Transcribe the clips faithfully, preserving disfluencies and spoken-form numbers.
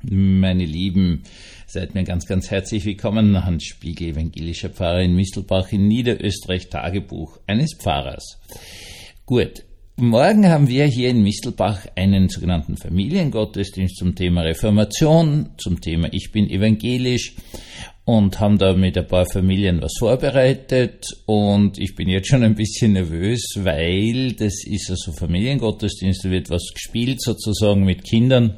Meine Lieben, seid mir ganz, ganz herzlich willkommen. Hans Spiegel, evangelischer Pfarrer in Mistelbach in Niederösterreich, Tagebuch eines Pfarrers. Gut, morgen haben wir hier in Mistelbach einen sogenannten Familiengottesdienst zum Thema Reformation, zum Thema Ich bin evangelisch und haben da mit ein paar Familien was vorbereitet und ich bin jetzt schon ein bisschen nervös, weil das ist also Familiengottesdienst, da wird was gespielt sozusagen mit Kindern.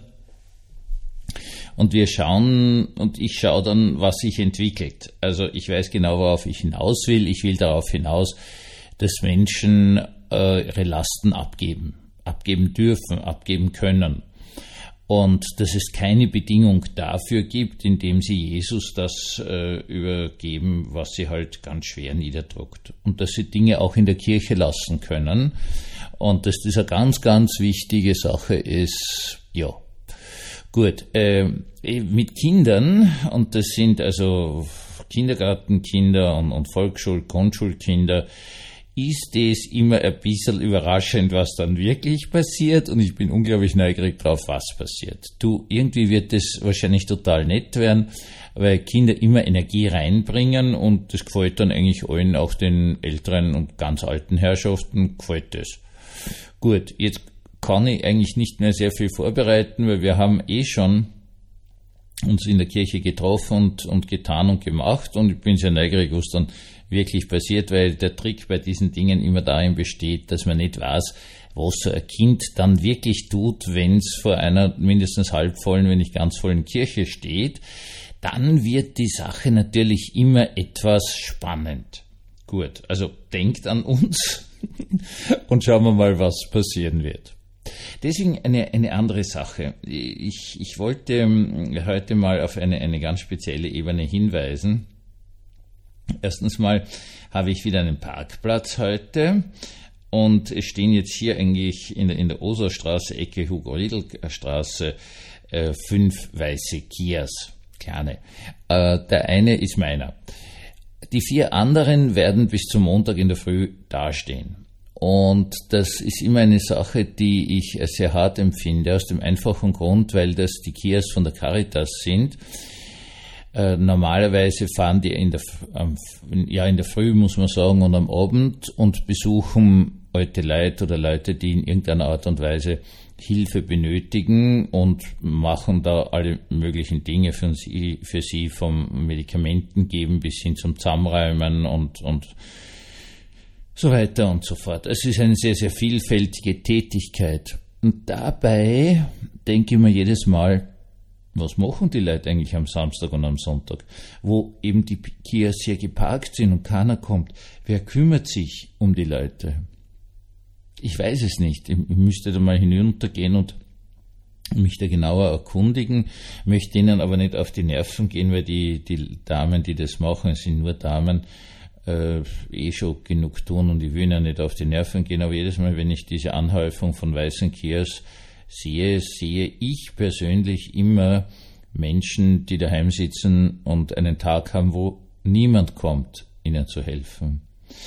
Und wir schauen, und ich schaue dann, was sich entwickelt. Also ich weiß genau, worauf ich hinaus will. Ich will darauf hinaus, dass Menschen äh, ihre Lasten abgeben, abgeben dürfen, abgeben können. Und dass es keine Bedingung dafür gibt, indem sie Jesus das äh, übergeben, was sie halt ganz schwer niederdrückt. Und dass sie Dinge auch in der Kirche lassen können. Und dass das eine ganz, ganz wichtige Sache ist, ja. Gut, äh, mit Kindern, und das sind also Kindergartenkinder und, und Volksschul-, Grundschulkinder, ist es immer ein bisschen überraschend, was dann wirklich passiert, und ich bin unglaublich neugierig drauf, was passiert. Du, irgendwie wird das wahrscheinlich total nett werden, weil Kinder immer Energie reinbringen und das gefällt dann eigentlich allen, auch den älteren und ganz alten Herrschaften gefällt das. Gut, jetzt kann ich eigentlich nicht mehr sehr viel vorbereiten, weil wir haben eh schon uns in der Kirche getroffen und, und getan und gemacht, und ich bin sehr neugierig, was dann wirklich passiert, weil der Trick bei diesen Dingen immer darin besteht, dass man nicht weiß, was so ein Kind dann wirklich tut, wenn es vor einer mindestens halbvollen, wenn nicht ganz vollen Kirche steht. Dann wird die Sache natürlich immer etwas spannend. Gut, also denkt an uns und schauen wir mal, was passieren wird. Deswegen eine, eine andere Sache. Ich, ich wollte heute mal auf eine, eine ganz spezielle Ebene hinweisen. Erstens mal habe ich wieder einen Parkplatz heute und es stehen jetzt hier eigentlich in der, in der Oserstraße, Ecke Hugo-Riedl-Straße, äh, fünf weiße Kias, kleine. Äh, der eine ist meiner. Die vier anderen werden bis zum Montag in der Früh dastehen. Und das ist immer eine Sache, die ich sehr hart empfinde, aus dem einfachen Grund, weil das die Kias von der Caritas sind. Äh, normalerweise fahren die in der, ähm, ja, in der Früh, muss man sagen, und am Abend und besuchen alte Leute oder Leute, die in irgendeiner Art und Weise Hilfe benötigen, und machen da alle möglichen Dinge für sie, für sie vom Medikamenten geben bis hin zum Zusammenräumen und, und so weiter und so fort. Es ist eine sehr, sehr vielfältige Tätigkeit. Und dabei denke ich mir jedes Mal, was machen die Leute eigentlich am Samstag und am Sonntag, wo eben die Kias hier geparkt sind und keiner kommt? Wer kümmert sich um die Leute? Ich weiß es nicht. Ich müsste da mal hinuntergehen und mich da genauer erkundigen, möchte ihnen aber nicht auf die Nerven gehen, weil die, die Damen, die das machen, es sind nur Damen, Äh, eh schon genug tun, und ich will ja nicht auf die Nerven gehen, aber jedes Mal, wenn ich diese Anhäufung von weißen Kias sehe, sehe ich persönlich immer Menschen, die daheim sitzen und einen Tag haben, wo niemand kommt, ihnen zu helfen.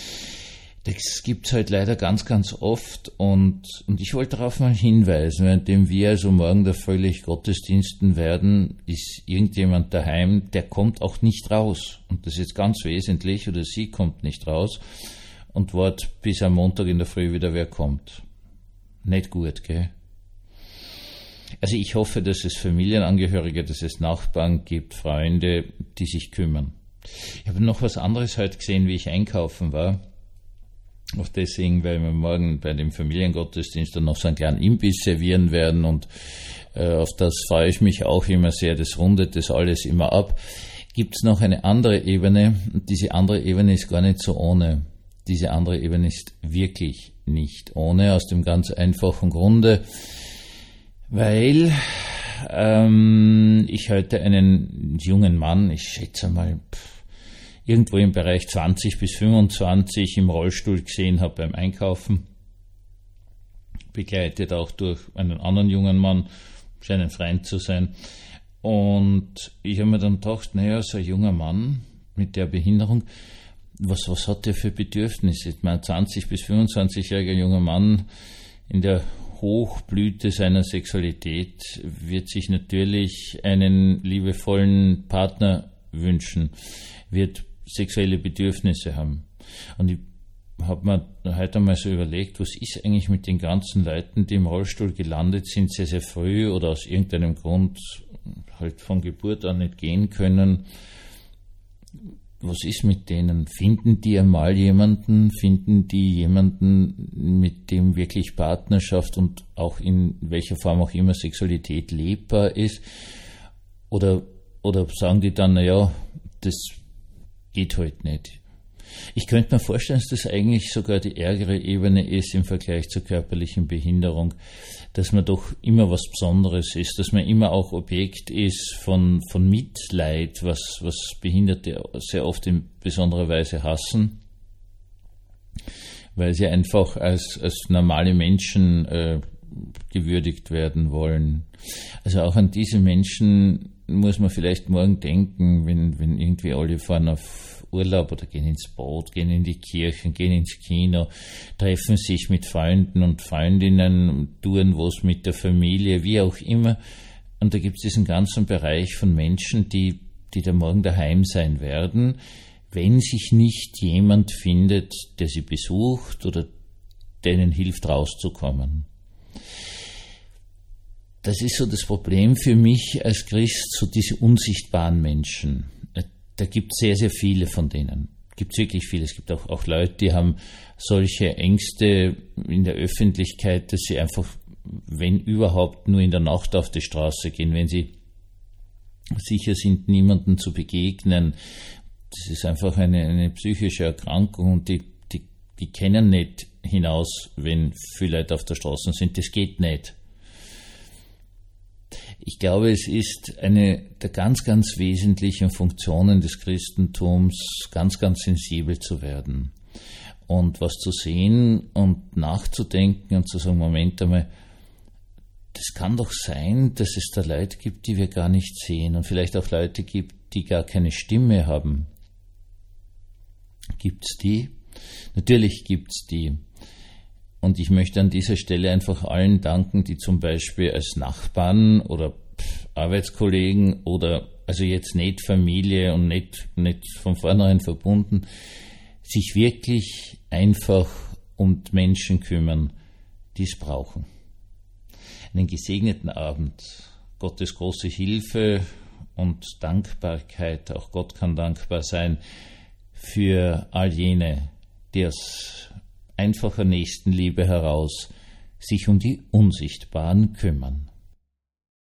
Das gibt's halt leider ganz, ganz oft, und, und ich wollte darauf mal hinweisen, währenddem wir also morgen da fröhlich Gottesdiensten werden, ist irgendjemand daheim, der kommt auch nicht raus. Und das ist jetzt ganz wesentlich, oder sie kommt nicht raus und wartet bis am Montag in der Früh wieder wer kommt. Nicht gut, gell? Also ich hoffe, dass es Familienangehörige, dass es Nachbarn gibt, Freunde, die sich kümmern. Ich habe noch was anderes heute gesehen, wie ich einkaufen war. Auch deswegen, weil wir morgen bei dem Familiengottesdienst dann noch so einen kleinen Imbiss servieren werden, und äh, auf das freue ich mich auch immer sehr. Das rundet das alles immer ab. Gibt es noch eine andere Ebene, und diese andere Ebene ist gar nicht so ohne. Diese andere Ebene ist wirklich nicht ohne, aus dem ganz einfachen Grunde, weil ähm, ich heute einen jungen Mann, ich schätze mal, pff, irgendwo im Bereich zwanzig bis fünfundzwanzig im Rollstuhl gesehen habe beim Einkaufen, begleitet auch durch einen anderen jungen Mann, scheint ein Freund zu sein. Und ich habe mir dann gedacht, naja, so ein junger Mann mit der Behinderung, was, was hat der für Bedürfnisse? Ich meine, zwanzig bis fünfundzwanzigjähriger junger Mann in der Hochblüte seiner Sexualität wird sich natürlich einen liebevollen Partner wünschen, wird sexuelle Bedürfnisse haben. Und ich habe mir heute einmal so überlegt, was ist eigentlich mit den ganzen Leuten, die im Rollstuhl gelandet sind, sehr, sehr früh oder aus irgendeinem Grund halt von Geburt an nicht gehen können. Was ist mit denen? Finden die einmal jemanden? Finden die jemanden, mit dem wirklich Partnerschaft und auch in welcher Form auch immer Sexualität lebbar ist? Oder, oder sagen die dann, naja, das geht halt nicht. Ich könnte mir vorstellen, dass das eigentlich sogar die ärgere Ebene ist im Vergleich zur körperlichen Behinderung, dass man doch immer was Besonderes ist, dass man immer auch Objekt ist von, von Mitleid, was, was Behinderte sehr oft in besonderer Weise hassen, weil sie einfach als, als normale Menschen äh, gewürdigt werden wollen. Also auch an diese Menschen muss man vielleicht morgen denken, wenn, wenn irgendwie alle fahren auf Urlaub oder gehen ins Boot, gehen in die Kirchen, gehen ins Kino, treffen sich mit Freunden und Freundinnen, tun was mit der Familie, wie auch immer. Und da gibt es diesen ganzen Bereich von Menschen, die, die da morgen daheim sein werden, wenn sich nicht jemand findet, der sie besucht oder denen hilft, rauszukommen. Das ist so das Problem für mich als Christ, so diese unsichtbaren Menschen. Da gibt es sehr, sehr viele von denen. Gibt es wirklich viele. Es gibt auch, auch Leute, die haben solche Ängste in der Öffentlichkeit, dass sie einfach, wenn überhaupt, nur in der Nacht auf die Straße gehen, wenn sie sicher sind, niemandem zu begegnen. Das ist einfach eine, eine psychische Erkrankung und die, die, die kennen nicht hinaus, wenn viele Leute auf der Straße sind. Das geht nicht. Ich glaube, es ist eine der ganz, ganz wesentlichen Funktionen des Christentums, ganz, ganz sensibel zu werden und was zu sehen und nachzudenken und zu sagen, Moment einmal, das kann doch sein, dass es da Leute gibt, die wir gar nicht sehen und vielleicht auch Leute gibt, die gar keine Stimme haben. Gibt's die? Natürlich gibt's die. Und ich möchte an dieser Stelle einfach allen danken, die zum Beispiel als Nachbarn oder Arbeitskollegen oder also jetzt nicht Familie und nicht, nicht von vornherein verbunden, sich wirklich einfach um Menschen kümmern, die es brauchen. Einen gesegneten Abend, Gottes große Hilfe und Dankbarkeit, auch Gott kann dankbar sein für all jene, die aus einfacher Nächstenliebe heraus sich um die Unsichtbaren kümmern.